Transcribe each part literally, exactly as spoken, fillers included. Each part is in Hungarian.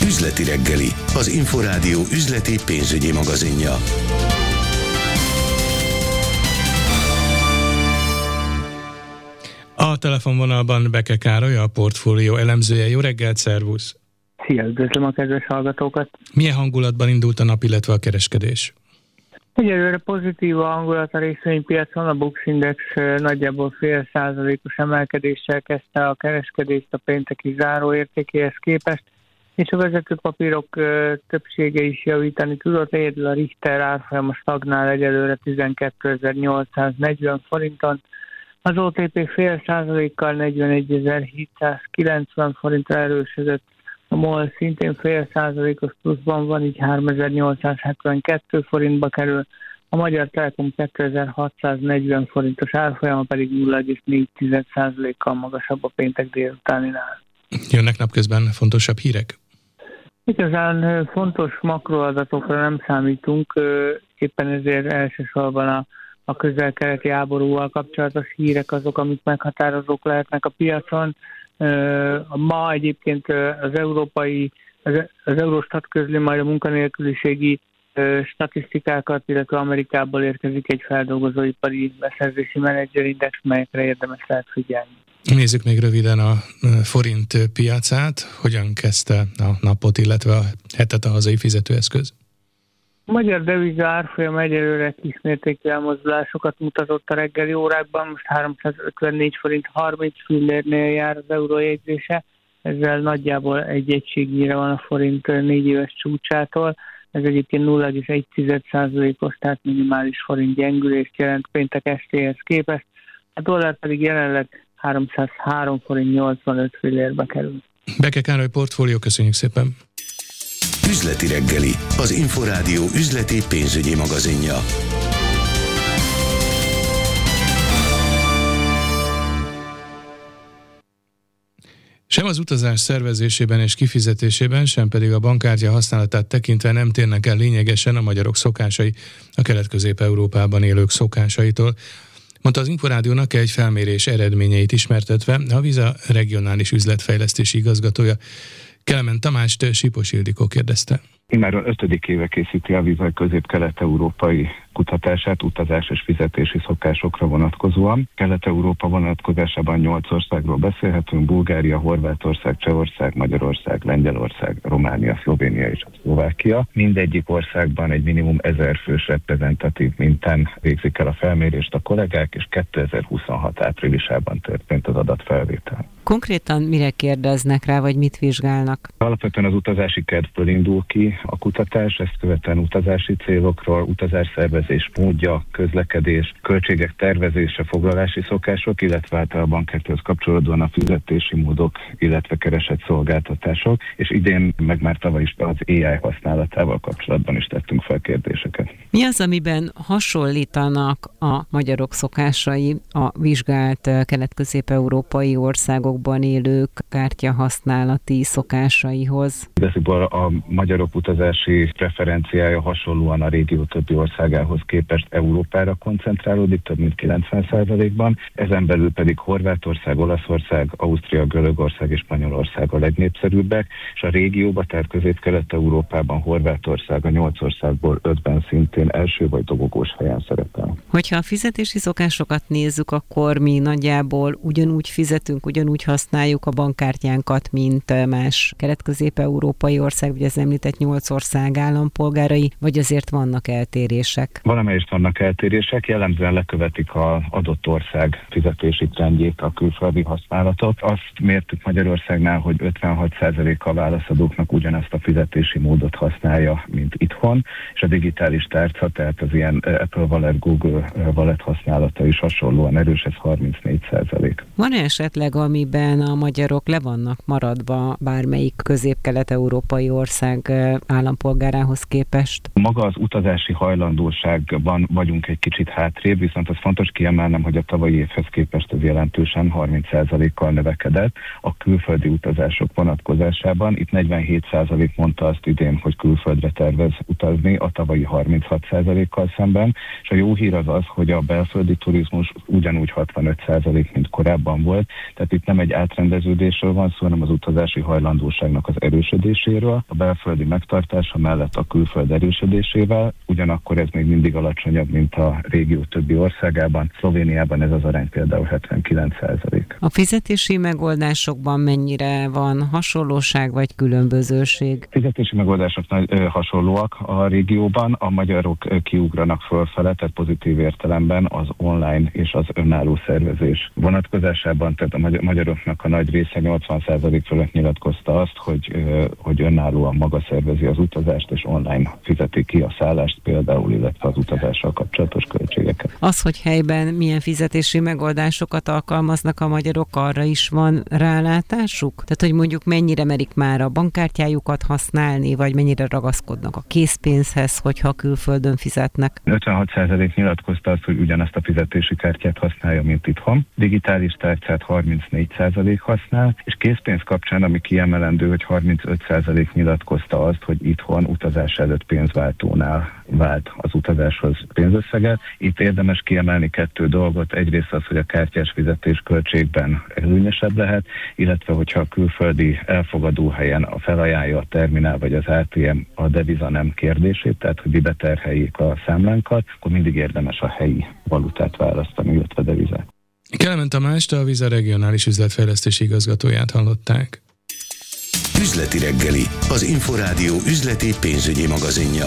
Üzleti reggeli, az Inforádió üzleti pénzügyi magazinja. A telefonvonalban Beke Károly, a portfólió elemzője. Jó reggelt, szervusz! Szia, üdvözlöm a kedves hallgatókat! Milyen hangulatban indult a nap, illetve a kereskedés? Egyelőre pozitív a hangulat a részvénypiacon, a Bux Index nagyjából fél százalékos emelkedéssel kezdte a kereskedést a pénteki záróértékéhez képest, és a vezető papírok többsége is javítani tudott, egyedül a Richter árfolyama stagnál egyelőre tizenkétezer-nyolcszáznegyven forinton, az o té pé fél százalékkal negyvenegyezer-hétszázkilencven forintra erősödött, a MOL szintén fél százalékos pluszban van, így háromezer-nyolcszázhetvenkettő forintba kerül, a Magyar Telekom kétezer-hatszáznegyven forintos árfolyama pedig nulla egész négy százalékkal magasabb a péntek délutáninál. Jönnek napközben fontosabb hírek? Igazán fontos makroadatokra nem számítunk, éppen ezért elsősorban a, a közel-keleti háborúval kapcsolatos hírek azok, amik meghatározók lehetnek a piacon. Ma egyébként az európai, az, az Eurostat közli majd a munkanélküliségi statisztikákat, illetve Amerikából érkezik egy feldolgozóipari beszerzési menedzserindex, melyekre érdemes lehet figyelni. Nézzük még röviden a forint piacát. Hogyan kezdte a napot, illetve a hetet a hazai fizetőeszköz? A magyar deviza árfolyam egyelőre kismértékű elmozdulásokat mutatott a reggeli órákban, most háromszázötvennégy forint harminc fillérnél jár az eurójegyzése, ezzel nagyjából egy egységnyire van a forint négy éves csúcsától, ez egyébként nulla egész egy százalékos, tehát minimális forint gyengülést jelent péntek estéhez képest, a dollár pedig jelenleg háromszázhárom forint nyolcvanöt fillérbe kerül. Beke Károly, portfólió, köszönjük szépen! Üzleti reggeli, az Inforádió üzleti pénzügyi magazinja. Sem az utazás szervezésében és kifizetésében, sem pedig a bankkártya használatát tekintve nem térnek el lényegesen a magyarok szokásai a Kelet-Közép-Európában élők szokásaitól, mondta az Inforádiónak egy felmérés eredményeit ismertetve a Visa regionális üzletfejlesztési igazgatója. Kelemen Tamást Sipos Ildikó kérdezte. Immáron ötödik éve készíti a Visa közép-kelet-európai kutatását utazás és fizetési szokásokra vonatkozóan. Kelet-Európa vonatkozásában nyolc országról beszélhetünk: Bulgária, Horvátország, Csehország, Magyarország, Lengyelország, Románia, Szlovénia és Szlovákia. Mindegyik országban egy minimum ezer fős reprezentatív mintán végzik el a felmérést a kollégák, és kétezer-huszonhat áprilisában történt az adatfelvétel. Konkrétan mire kérdeznek rá, vagy mit vizsgálnak? Alapvetően az utazási kedvből indul ki a kutatás, ezt követően utazási célokról, utazásszervezés módja, közlekedés, költségek tervezése, foglalási szokások, illetve hát a bankkártyához kapcsolódóan a fizetési módok, illetve keresett szolgáltatások, és idén, meg már tavaly is az á i használatával kapcsolatban is tettünk fel kérdéseket. Mi az, amiben hasonlítanak a magyarok szokásai a vizsgált kelet-közép-európai országokban élők kártyahasználati szokásaihoz? Igazából a magyarok utazási preferenciája hasonlóan a régió többi országához képest Európára koncentrálódik, több mint kilencven százalékban, ezen belül pedig Horvátország, Olaszország, Ausztria, Görögország és Spanyolország a legnépszerűbbek, és a régióban, tehát Közép-Kelet-Európában Horvátország a nyolc országból ötben szintén első vagy dobogós helyen szerepel. Hogyha a fizetési szokásokat nézzük, akkor mi nagyjából ugyanúgy fizetünk, ugyanúgy használjuk a bankkártyánkat, mint más kelet-közép-európai ország, vagy az említett nyolc ország állampolgárai, vagy azért vannak eltérések? Valamelyest vannak eltérések, jellemzően lekövetik az adott ország fizetési trendjét a külföldi használatot. Azt mértük Magyarországnál, hogy ötvenhat százaléka a válaszadóknak ugyanazt a fizetési módot használja, mint itthon, és a digitális tárca, tehát az ilyen Apple Wallet, Google Wallet használata is hasonlóan erős, ez harmincnégy százalék. Van esetleg, amiben a magyarok le vannak maradva bármelyik közép-kelet-európai ország állampolgárához képest? Maga az utazási hajlandóságban vagyunk egy kicsit hátrébb, viszont az fontos kiemelnem, hogy a tavalyi évhez képest ez jelentősen harminc százalékkal növekedett. A külföldi utazások vonatkozásában itt negyvenhét százalék mondta azt idén, hogy külföldre tervez utazni, a tavalyi harminchat százalékkal szemben, és a jó hír az az, hogy a belföldi turizmus ugyanúgy hatvanöt százalék, mint korábban volt, tehát itt nem egy átrendeződésről van szó, hanem az utazási hajlandóságnak az erősödéséről, a belföldi megtartása mellett a külföld erősödésével, ugyanakkor ez még mindig alacsonyabb, mint a régió többi országában. Szlovéniában ez az arány például hetvenkilenc százalék. A fizetési megoldásokban mennyire van hasonlóság vagy különbözőség? Fizetési megoldások nagy, ö, hasonlóak a régióban, a magyarok ö, kiugranak fölfele, tehát pozitív értelemben az online és az önálló szervezés vonatkozásában, tehát a magyar, magyaroknak a nagy része nyolcvan százalék fölött nyilatkozta azt, hogy, ö, hogy önállóan maga szervezi az utazást, és online fizeti ki a szállást például, illetve az utazással kapcsolatos költségeket. Az, hogy helyben milyen fizetési megoldásokat alkalmaznak a magyarok, arra is van rálátásuk? Tehát, hogy mondjuk mennyire merik már a bankkártyájukat használni, vagy mennyire ragaszkodnak a készpénzhez, hogyha külföldön fizetnek? ötvenhat százalék nyilatkozta azt, hogy ugyanazt a fizetési kártyát használja, mint itthon. Digitális tárcát harmincnégy százalék használ, és készpénz kapcsán, ami kiemelendő, hogy harmincöt százalék nyilatkozta azt, hogy itthon utazás előtt pénzváltónál vált az utazáshoz pénzösszeget. Itt érdemes kiemelni kettő dolgot. Egyrészt az, hogy a kártyás fizetés költségben előnyösebb lehet, illetve hogyha a külföldi elfogadóhelyen a felajánlja a terminál vagy az á té em a deviza nem kérdését, tehát hogy beterheljék a számlánkat, akkor mindig érdemes a helyi valutát választani, illetve devizát. Kelemen Tamást, a Visa regionális üzletfejlesztési igazgatóját hallották. Üzleti reggeli, az Inforádió üzleti pénzügyi magazinja.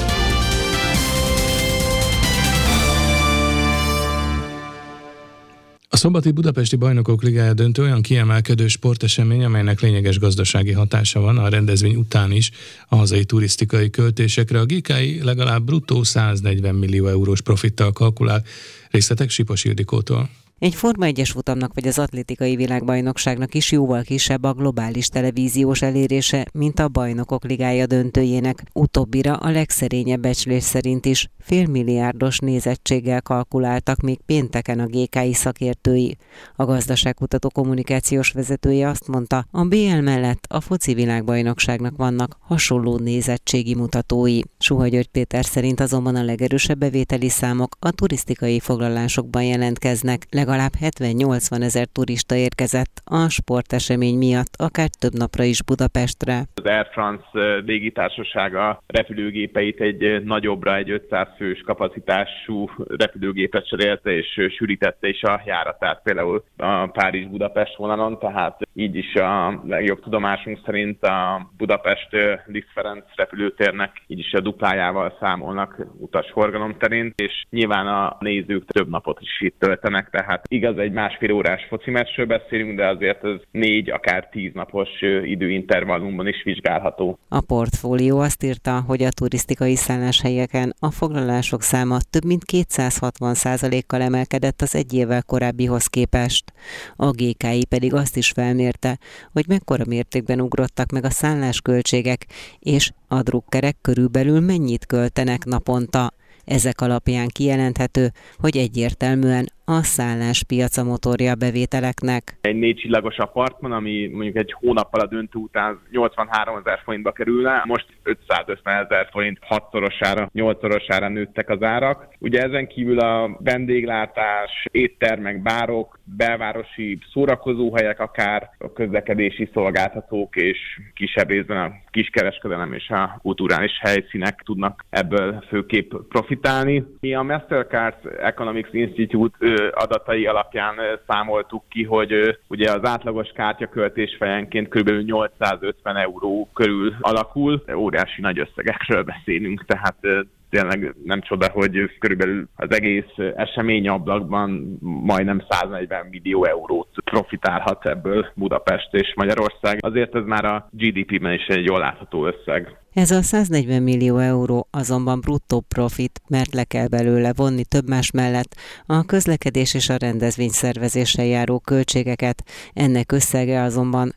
A szombati Budapesti Bajnokok Ligája döntő olyan kiemelkedő sportesemény, amelynek lényeges gazdasági hatása van a rendezvény után is a hazai turisztikai költésekre. A gé ká i legalább bruttó száznegyven millió eurós profittal kalkulál. Részletek Sipos Ildikótól. Egy Forma egyes futamnak vagy az atlétikai világbajnokságnak is jóval kisebb a globális televíziós elérése, mint a Bajnokok Ligája döntőjének. Utóbbira a legszerényebb becslés szerint is félmilliárdos nézettséggel kalkuláltak még pénteken a gé ká i szakértői. A gazdaságkutató kommunikációs vezetője azt mondta, a bé el mellett a foci világbajnokságnak vannak hasonló nézettségi mutatói. Suha György Péter szerint azonban a legerősebb bevételi számok a turisztikai foglalásokban jelentkeznek. Legalább hetven-nyolcvan ezer turista érkezett a sportesemény miatt, akár több napra is Budapestre. Az Air France légitársasága repülőgépeit egy nagyobbra, egy ötszáz fős kapacitású repülőgépet cserélte és sűrítette is a járatát, például a Párizs-Budapest vonalon, tehát így is a legjobb tudomásunk szerint a Budapest Liszt Ferenc repülőtérnek így is a duplájával számolnak utasforgalom terén, és nyilván a nézők több napot is itt töltenek, tehát igaz, egy másfél órás foci meccsről beszélünk, de azért ez négy, akár tíz napos időintervallumban is vizsgálható. A portfólió azt írta, hogy a turisztikai szálláshelyeken a foglalások száma több mint kétszázhatvan százalékkal emelkedett az egy évvel korábbihoz képest. A gé ká i pedig azt is felmérte, hogy mekkora mértékben ugrottak meg a szállásköltségek, és a drukkerek körülbelül mennyit költenek naponta. Ezek alapján kijelenthető, hogy egyértelműen a szálláspiac a motorja a bevételeknek. Egy négy csillagos apartman, ami mondjuk egy hónappal a döntő után nyolcvanhárom ezer forintba kerülne, most ötszázötven ezer forint, hatszorosára, nyolcszorosára nőttek az árak. Ugye ezen kívül a vendéglátás, éttermek, bárok, belvárosi szórakozóhelyek, akár a közlekedési szolgáltatók és kisebb részben a kiskereskedelem és a kulturális helyszínek tudnak ebből főképp profitálni. Mi a Mastercard Economics Institute adatai alapján számoltuk ki, hogy ugye az átlagos kártyaköltés fejenként kb. nyolcszázötven euró körül alakul. Óriási nagy összegekről beszélünk, tehát tényleg nem csoda, hogy körülbelül az egész eseményablakban majdnem száznegyven millió eurót profitálhat ebből Budapest és Magyarország. Azért ez már a gé dé pében is egy jól látható összeg. Ez a száznegyven millió euró azonban bruttó profit, mert le kell belőle vonni több más mellett a közlekedés és a rendezvény szervezéssel járó költségeket. Ennek összege azonban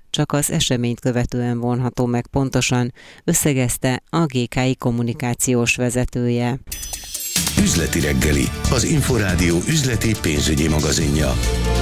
csak az eseményt követően vonható meg pontosan, összegezte a gé ká i kommunikációs vezetője. Üzleti reggeli, az Inforádió üzleti pénzügyi magazinja.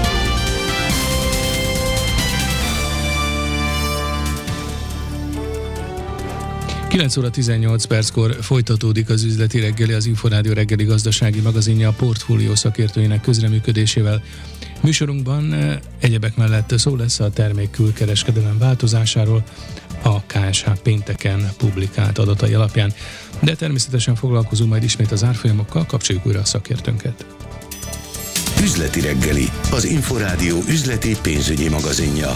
kilenc óra tizennyolc perckor folytatódik az üzleti reggeli, az Inforádió reggeli gazdasági magazinja a portfólió szakértőinek közreműködésével. Műsorunkban egyebek mellett szó lesz a termék külkereskedelem változásáról a ká es há pénteken publikált adatai alapján, de természetesen foglalkozunk majd ismét az árfolyamokkal, kapcsoljuk újra a szakértőnket. Üzleti reggeli, az Inforádió üzleti pénzügyi magazinja.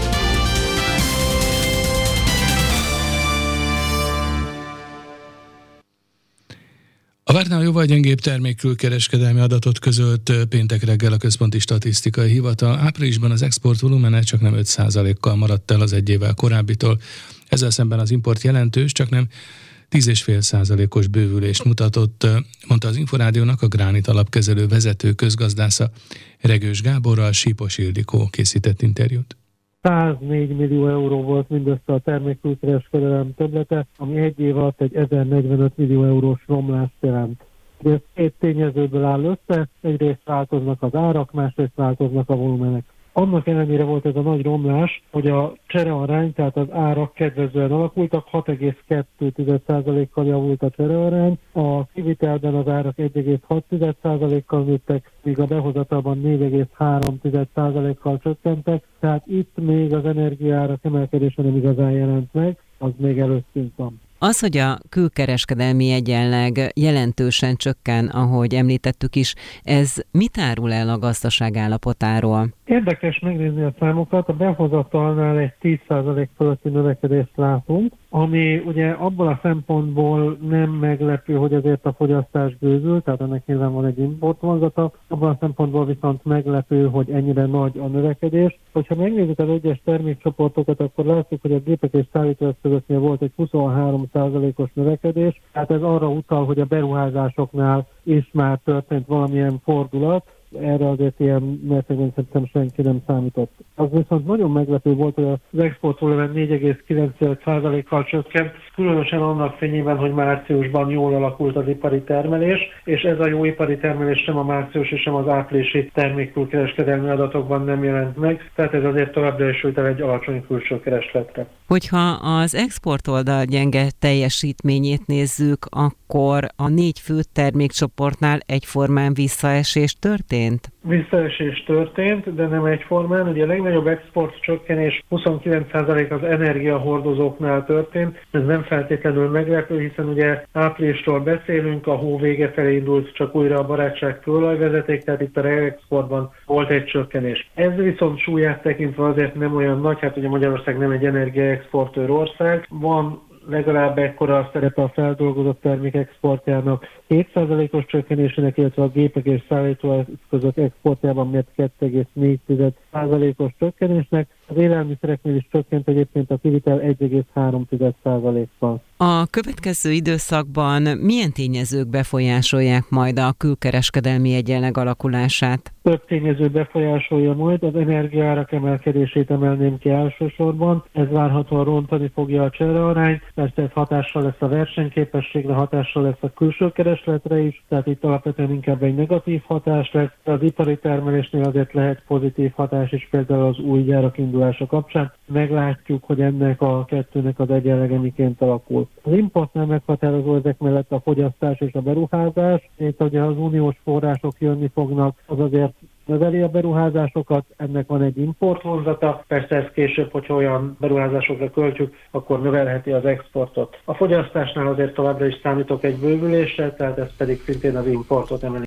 A vártnál jóval gyengébb termékkülkereskedelmi adatot közölt péntek reggel a Központi Statisztikai Hivatal. Áprilisban az export volumene csak nem öt százalékkal maradt el az egy évvel korábbitól. Ezzel szemben az import jelentős, csak nem tíz egész öt százalékos bővülést mutatott, mondta az Inforádiónak a Gránit alapkezelő vezető közgazdásza. Regős Gáborral Sípos Ildikó készített interjút. száznégy millió euró volt mindössze a termékkülkereskedelem többlete, ami egy év alatt egy ezernegyvenöt millió eurós romlást jelent. Ez két tényezőből áll össze, egyrészt változnak az árak, másrészt változnak a volumenek. Annak ellenére volt ez a nagy romlás, hogy a cserearány, tehát az árak kedvezően alakultak, hat egész kettő százalékkal javult a cserearány, a kivitelben az árak egy egész hat százalékkal nőttek, míg a behozatalban négy egész három százalékkal csökkentek, tehát itt még az energiaárak emelkedése nem igazán jelent meg, az még előttünk van. Az, hogy a külkereskedelmi egyenleg jelentősen csökken, ahogy említettük is, ez mit árul el a gazdaság állapotáról? Érdekes megnézni a számokat, a behozatalnál egy tíz százalék fölötti növekedést látunk, ami ugye abból a szempontból nem meglepő, hogy azért a fogyasztás gőzül, tehát ennek nyilván van egy importvonzata, abban a szempontból viszont meglepő, hogy ennyire nagy a növekedés. Hogyha megnézzük az egyes termékcsoportokat, akkor látjuk, hogy a gépek és szállítóeszközöknél volt egy huszonhárom százalékos növekedés, tehát ez arra utal, hogy a beruházásoknál is már történt valamilyen fordulat, erre azért ilyen mértékben szerintem senki nem számított. Az viszont nagyon meglepő volt, hogy az export volumen négy egész kilenc százalékkal csökkent, különösen annak fényében, hogy márciusban jól alakult az ipari termelés, és ez a jó ipari termelés sem a márciusi, sem az áprilisi termékkülkereskedelmi adatokban nem jelent meg, tehát ez azért továbbra is ült el egy alacsony külső keresletre. Hogyha az export oldal gyenge teljesítményét nézzük, akkor a négy fő termékcsoportnál egyformán visszaesés történt? Visszaesés történt, de nem egyformán. Ugye a legnagyobb export csökkenés huszonkilenc százalék az energiahordozóknál történt. Ez nem feltétlenül meglepő, hiszen ugye áprilisról beszélünk, a hó vége felé indult csak újra a barátság kőolajvezeték, tehát itt a reexportban volt egy csökkenés. Ez viszont súlyát tekintve azért nem olyan nagy, hát ugye Magyarország nem egy energiaexportőr ország, van legalább ekkora a szerepe a feldolgozott termék exportjának hét százalékos csökkenésének, illetve a gépek és szállítóeszközök exportjában mért kettő egész négy százalékos csökkenésnek. Az élelmiszereknél is csökkent egyébként a kivitel egy egész három százalékkal. A következő időszakban milyen tényezők befolyásolják majd a külkereskedelmi egyenleg alakulását? Több tényező befolyásolja majd, az energiaárak emelkedését emelném ki elsősorban. Ez várhatóan rontani fogja a cserearányt, persze ez hatással lesz a versenyképességre, hatással lesz a külső keresletre is, tehát itt alapvetően inkább egy negatív hatás lesz. Az ipari termelésnél azért lehet pozitív hatás is, például az új gyárak indulása kapcsán. Meglátjuk, hogy ennek a kettőnek az egyenlege miként alakul. Az importnál meghatározó ezek mellett a fogyasztás és a beruházás. Itt ugye az uniós források jönni fognak, az azért növeli a beruházásokat, ennek van egy importvonzata, persze ez később, hogyha olyan beruházásokra költjük, akkor növelheti az exportot. A fogyasztásnál azért továbbra is számítok egy bővülésre, tehát ez pedig szintén az importot emeli.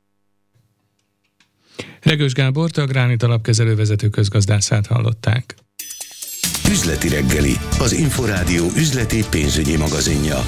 Regős Gábort, a Gránit alapkezelő vezető közgazdászát hallották. Üzleti reggeli, az Inforádió üzleti pénzügyi magazinja.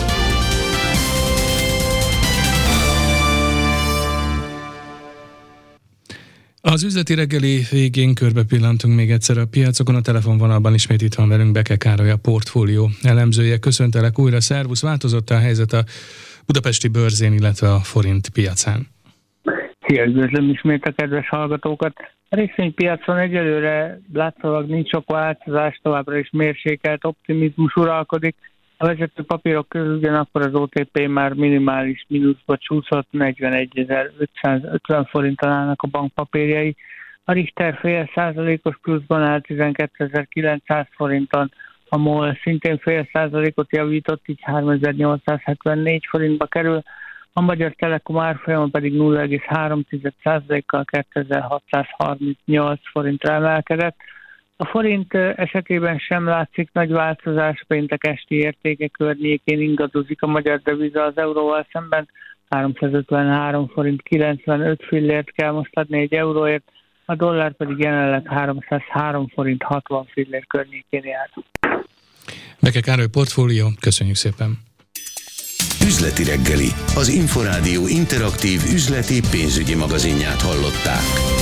Az üzleti reggeli végén körbe pillantunk még egyszer a piacokon. A telefonvonalban ismét itt van velünk Beke Károly, a portfólió elemzője. Köszöntelek újra, szervusz! Változott a helyzet a budapesti bőrzén, illetve a forint piacán? Szia, üdvözlöm ismét a kedves hallgatókat. A részvénypiacon egyelőre látszólag nincs sok változás, továbbra is mérsékelt optimizmus uralkodik. A vezető papírok közül ugyanakkor az o té pé már minimális mínuszba csúszott, negyvenegyezer-ötszázötven forinton állnak a bankpapírjai. A Richter fél százalékos pluszban áll tizenkétezer-kilencszáz forinton, a MOL szintén fél százalékot javított, így háromezer-nyolcszázhetvennégy forintba kerül, a Magyar Telekom árfolyama pedig nulla egész három százalékkal kétezer-hatszázharmincnyolc forintra emelkedett. A forint esetében sem látszik nagy változás, péntek esti értéke környékén ingadozik a magyar deviza az euróval szemben, háromszázötvenhárom forint kilencvenöt fillért kell most adni egy euróért, a dollár pedig jelenleg háromszázhárom forint hatvan fillér környékén jár. Beke Károly Portfólió, köszönjük szépen! Üzleti reggeli, az Inforádió interaktív üzleti pénzügyi magazinját hallották.